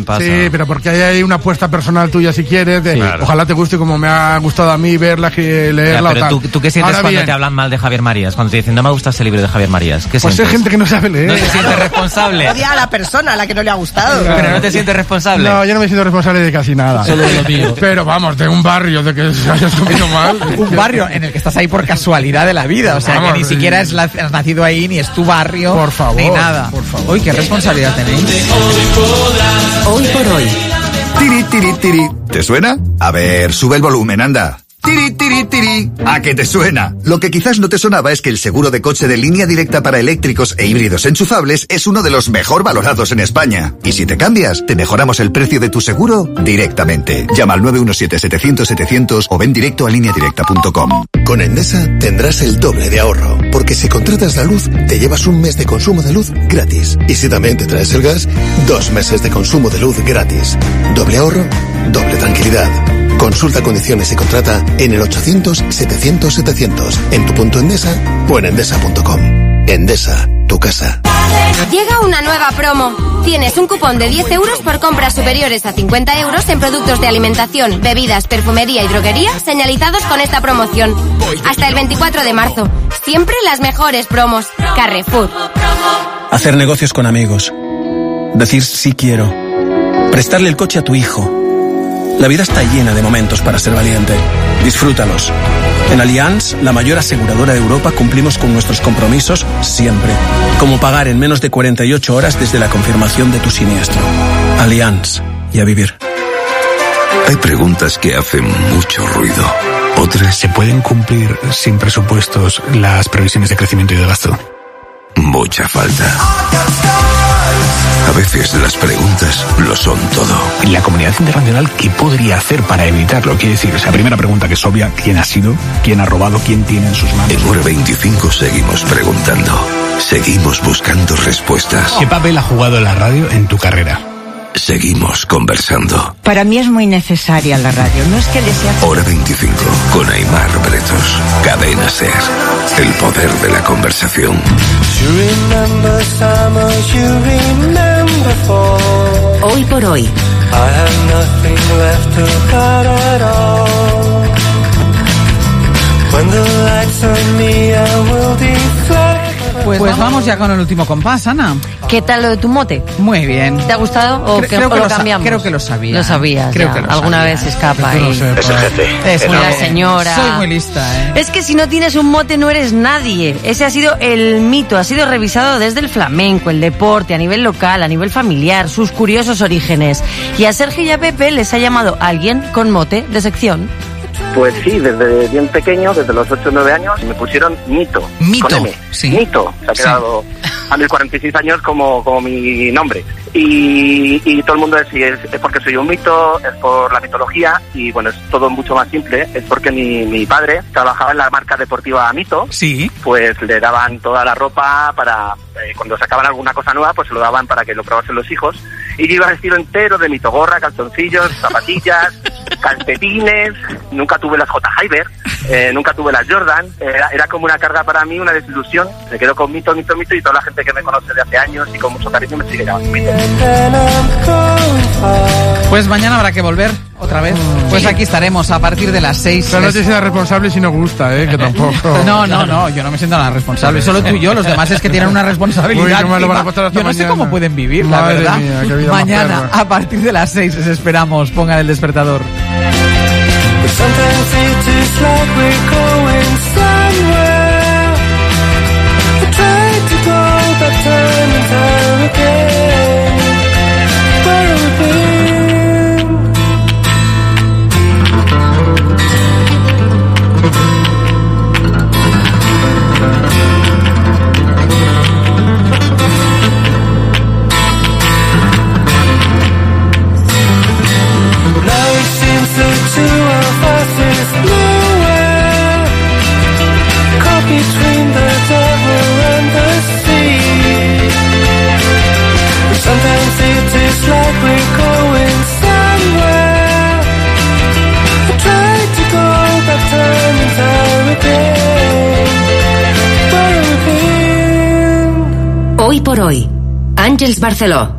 pasa. Sí, pero porque hay una apuesta personal tuya si quieres, de, claro. Ojalá te guste como me ha gustado a mí verla, leerla. Pero ¿tú qué sientes cuando te hablan mal de Javier Marías? Cuando te dicen, no me gusta ese libro de Javier Marías. ¿Qué pues sientes? hay gente que no sabe leer. ¿No te sientes responsable? Odia a la persona a la que no le ha gustado. Claro. Pero no te sientes responsable. No, yo no me siento responsable de casi nada. Solo de lo mío. Pero vamos, de un barrio, de que hayas comido mal. Un barrio en el que estás ahí por casualidad de la vida. O sea, vamos, que ni siquiera has nacido ahí, ni es tu barrio, por favor, ni nada. Por favor. Uy, qué responsabilidad tenéis. Hoy por hoy. Tiri, tiri, tiri. ¿Te suena? A ver, sube el volumen, anda. Tiri, tiri, tiri. ¿A qué te suena? Lo que quizás no te sonaba es que el seguro de coche de Línea Directa para eléctricos e híbridos enchufables es uno de los mejor valorados en España. Y si te cambias, te mejoramos el precio de tu seguro directamente. Llama al 917-700-700 o ven directo a lineadirecta.com. Con Endesa tendrás el doble de ahorro, porque si contratas la luz, te llevas un mes de consumo de luz gratis. Y si también te traes el gas, 2 meses de consumo de luz gratis. Doble ahorro, doble tranquilidad. Consulta condiciones y contrata en el 800-700-700, en tu punto Endesa o en endesa.com. Endesa, tu casa. Llega una nueva promo. Tienes un cupón de 10 euros por compras superiores a 50 euros en productos de alimentación, bebidas, perfumería y droguería señalizados con esta promoción. Hasta el 24 de marzo. Siempre las mejores promos. Carrefour. Hacer negocios con amigos. Decir sí quiero. Prestarle el coche a tu hijo. La vida está llena de momentos para ser valiente. Disfrútalos. En Allianz, la mayor aseguradora de Europa, cumplimos con nuestros compromisos siempre. Como pagar en menos de 48 horas desde la confirmación de tu siniestro. Allianz. Y a vivir. Hay preguntas que hacen mucho ruido. Otras... ¿Se pueden cumplir sin presupuestos las previsiones de crecimiento y de gasto? Mucha falta. A veces las preguntas lo son todo. ¿La comunidad internacional qué podría hacer para evitarlo? Quiere decir, esa primera pregunta que es obvia, ¿quién ha sido? ¿Quién ha robado? ¿Quién tiene en sus manos? En Hora 25 seguimos preguntando. Seguimos buscando respuestas. ¿Qué papel ha jugado la radio en tu carrera? Seguimos conversando. Para mí es muy necesaria la radio. No es que le sea... Hora 25 con Aimar Bretos. Cadena SER. El poder de la conversación. Hoy por hoy. Pues vamos ya con el último compás, Ana. ¿Qué tal lo de tu mote? Muy bien. ¿Te ha gustado o creo que lo cambiamos? Creo que lo sabía. Lo sabías. Creo ya. que lo Alguna sabía. vez se escapa. Es el jefe. Es una señora. Soy muy lista, Es que si no tienes un mote no eres nadie. Ese ha sido el mito. Ha sido revisado desde el flamenco, el deporte, a nivel local, a nivel familiar, sus curiosos orígenes. Y a Sergio y a Pepe les ha llamado alguien con mote de sección. Pues sí, desde bien pequeño, desde los 8 o 9 años, me pusieron Mito. Mito, con M. sí. Mito. Se ha quedado a mis 46 años como mi nombre. Y todo el mundo es porque soy un mito, es por la mitología, y bueno, es todo mucho más simple. Es porque mi padre trabajaba en la marca deportiva Mito. Sí. Pues le daban toda la ropa para... cuando sacaban alguna cosa nueva, pues se lo daban para que lo probasen los hijos. Y yo iba vestido entero de Mito, gorra, calzoncillos, zapatillas, calcetines. Nunca tuve las J. Hyber, nunca tuve las Jordan. Era como una carga para mí, una desilusión. Me quedo con Mito, Mito, Mito, y toda la gente que me conoce de hace años y con mucho cariño me sigue llamando Mito. Pues mañana habrá que volver otra vez. Pues aquí estaremos a partir de las 6. Pero no te sientas responsable si no gusta, que tampoco. No, yo no me siento nada responsable. Solo tú y yo, los demás es que tienen una responsabilidad. Uy, lo van a costar hasta yo no sé mañana. cómo pueden vivir, la Madre verdad. Mía, qué vida mañana más perra. a partir de las 6 les esperamos. Pongan el despertador. Hoy por hoy. Àngels Barceló.